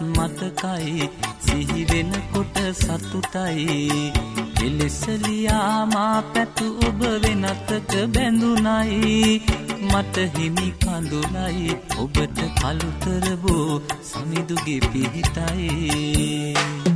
මතකයි සිහි වෙනකොට සතුටයි එලෙසලියා මා පැතු ඔබ වෙනතක බැඳුනයි මට හිමි කඳුලයි ඔබට කළුතර බෝ සමිඳුගේ පිහිටයි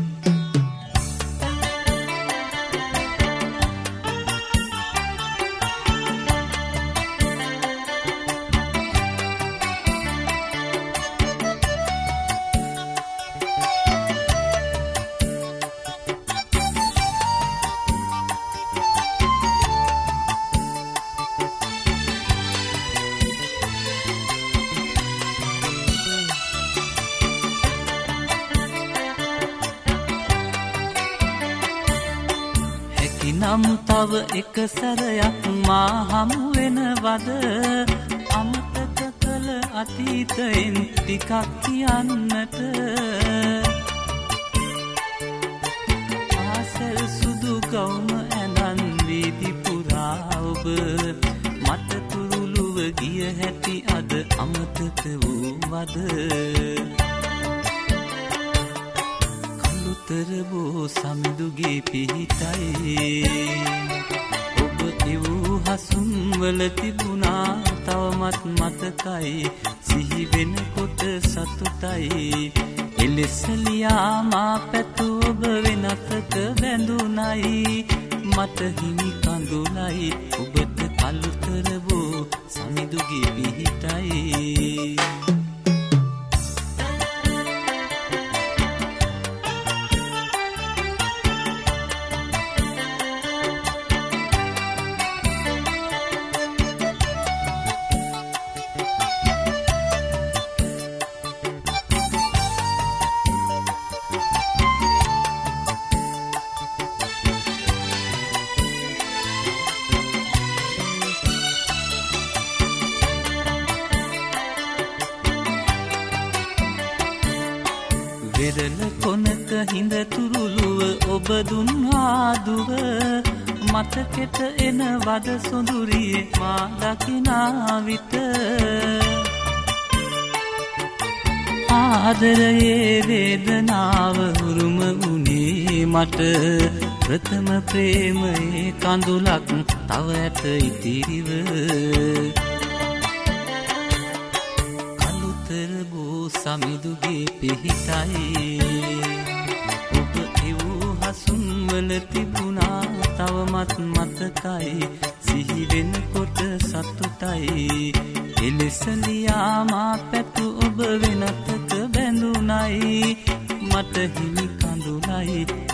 නම් තව එක සැරයක් මා හමු වෙනවද අමතක කළ අතීතයෙන් ටිකක් කියන්නට ආසල් සුදු ගවුම ඇඳන් වීදි පුරා ඔබ මට තුරුළුව ගිය හැටි අද අමතක වූවද තරබෝ සමිඳුගේ පිහිටයි ඔබ එවූ හසුන් වල තිබුණා තවමත් මතකයි සිහි වෙනකොට සතුටයි එලෙසලියා මා පැතු ඔබ වෙනතක බැඳුනයි මට හිමි කඳුලයි ඔබට කළුතරබෝ සමිඳුගේ පිහිටයි වෙරළ කොනක හිඳ තුරුළුව ඔබ දුන් ආදුව මතකෙට එන වද සොඳුරියේ මා දකිනා විට ආදරයේ වේදනාව උරුම වුණේ මට ප්‍රථම ප්‍රේමයේ කඳුලක් තව ඇත ඉතිරිව සමිඳුගේ පිහිටයි ඔබ එවූ හසුන් වල තිබුණා තවමත් මතකයි සිහි වෙනකොට සතුටයි එලෙසලියා මා පැතු ඔබ වෙනතක බැඳුනයි මට හිමි කඳුලයි